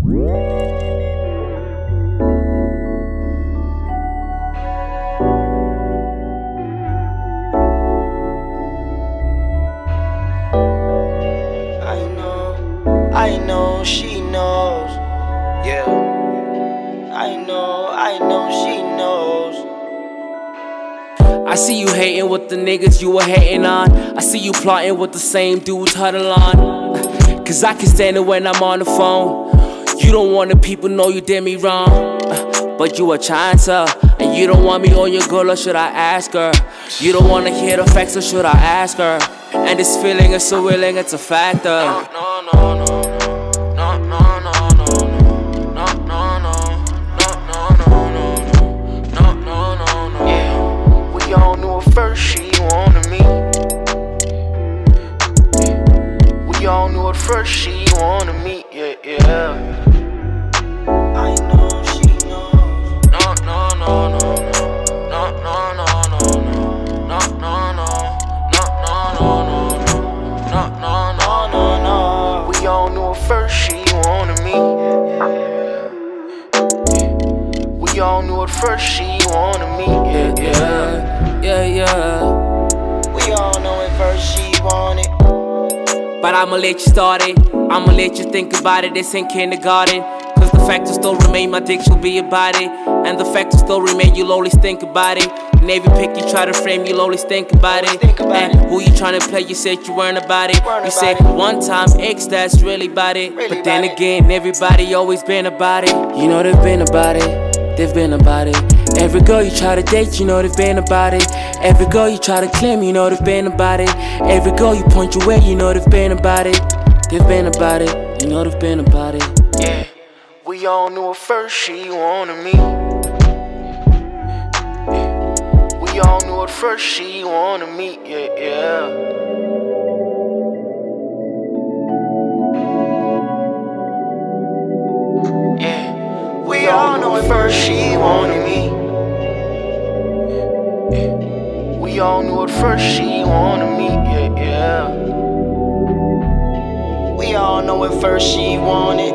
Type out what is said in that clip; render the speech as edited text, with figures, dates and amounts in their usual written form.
I know she knows. Yeah. I know she knows. I see you hating with the niggas you were hating on. I see you plotting with the same dudes huddle on. Cause I can stand it when I'm on the phone. You don't want the people know you did me wrong. But you a trying to. And you don't want me on your girl, or should I ask her? You don't wanna hear the facts, or should I ask her? And this feeling is so willing, it's a factor. No. We all knew at first she wanted me. We all knew at first she wanted me. Yeah. I know she knows. No. We all knew at first she wanted me. We all knew at first she wanted me. Yeah. We all know at first she wanted. But I'ma let you start it. I'ma let you think about it. This ain't kindergarten. Cause the fact will still remain, my dick will be about it. And the fact will still remain, you'll always think about it. And every pic you try to frame, you'll always think about it. And who you trying to play, you said you weren't about it. You said one time X, that's really about it. But then again, everybody always been about it. You know they've been about it. They've been about it. Every girl you try to date, you know they've been about it. Every girl you try to claim, you know they've been about it. Every girl you point your way, you know they've been about it. They've been about it, you know they've been about it. Yeah, we all knew at first she wanted me. We all knew at first she wanted me. Yeah. We all knew at first she wanted me. We all knew at first she wanted me. Yeah. We all know at first she wanted.